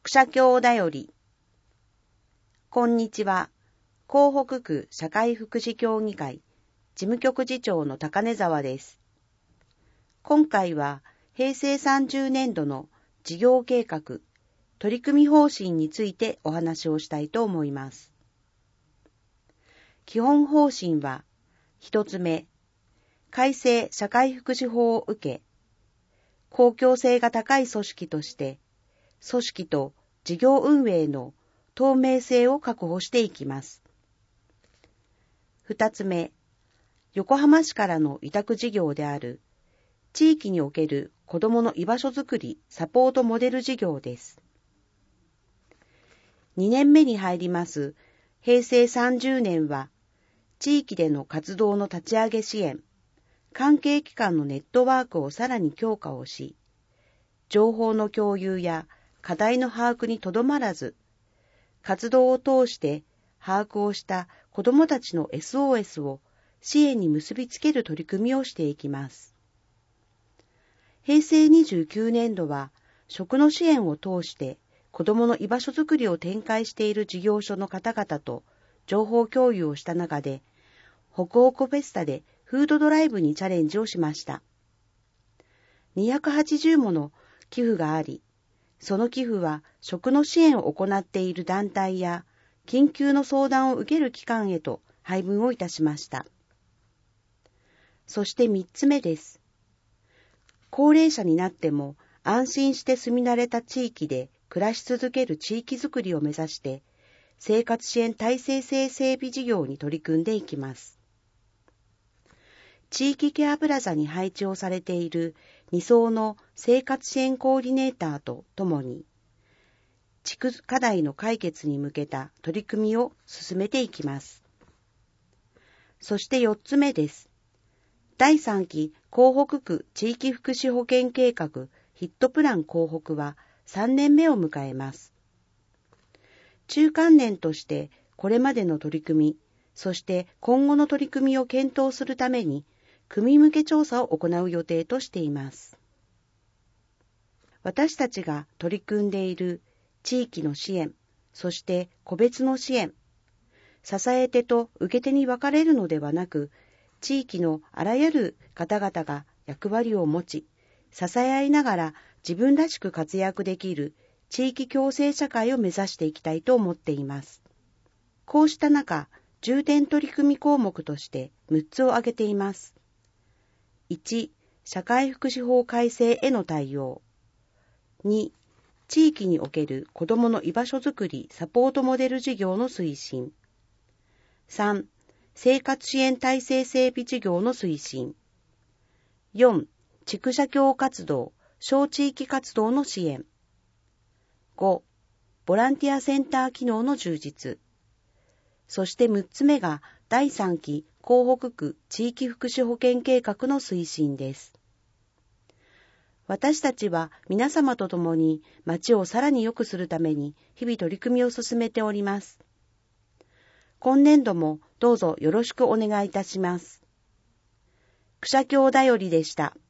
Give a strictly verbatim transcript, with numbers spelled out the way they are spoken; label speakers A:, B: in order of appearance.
A: くしゃきょうだより。こんにちは。港北区社会福祉協議会事務局次長の高根沢です。今回はへいせいさんじゅうねんどの事業計画、取り組み方針についてお話をしたいと思います。基本方針は、一つ目、改正社会福祉法を受け、公共性が高い組織として、組織と事業運営の透明性を確保していきます。二つ目、横浜市からの委託事業である、地域における子どもの居場所づくりサポートモデル事業です。にねんめに入りますへいせいさんじゅうねんは、地域での活動の立ち上げ支援、関係機関のネットワークをさらに強化をし、情報の共有や課題の把握にとどまらず、活動を通して把握をした子どもたちの エスオーエス を支援に結びつける取り組みをしていきます。へいせいにじゅうきゅうねんどは、食の支援を通して子どもの居場所づくりを展開している事業所の方々と情報共有をした中で、ホクホクフェスタでフードドライブにチャレンジをしました。にひゃくはちじゅうもの寄付があり、その寄付は食の支援を行っている団体や緊急の相談を受ける機関へと配分をいたしました。そして三つ目です。高齢者になっても安心して住み慣れた地域で暮らし続ける地域づくりを目指して、生活支援体制性整備事業に取り組んでいきます。地域ケアプラザに配置をされているに層の生活支援コーディネーターとともに、地区課題の解決に向けた取り組みを進めていきます。そして四つ目です。だいさんき港北区地域福祉保健計画ヒットプラン港北はさんねんめを迎えます。中間年としてこれまでの取り組み、そして今後の取り組みを検討するために、組向け調査を行う予定としています。私たちが取り組んでいる地域の支援、そして個別の支援、支え手と受け手に分かれるのではなく、地域のあらゆる方々が役割を持ち、支え合いながら自分らしく活躍できる地域共生社会を目指していきたいと思っています。こうした中、重点取り組み項目としてむっつを挙げています。いち、社会福祉法改正への対応。に、地域における子どもの居場所づくりサポートモデル事業の推進。さん、生活支援体制整備事業の推進。よん、地区社協活動、小地域活動の支援。ご、ボランティアセンター機能の充実。そしてむっつめがだいさんき港北区地域福祉保健計画の推進です。私たちは皆様と共に町をさらに良くするために日々取り組みを進めております。今年度もどうぞよろしくお願いいたします。くしゃきょうだよりでした。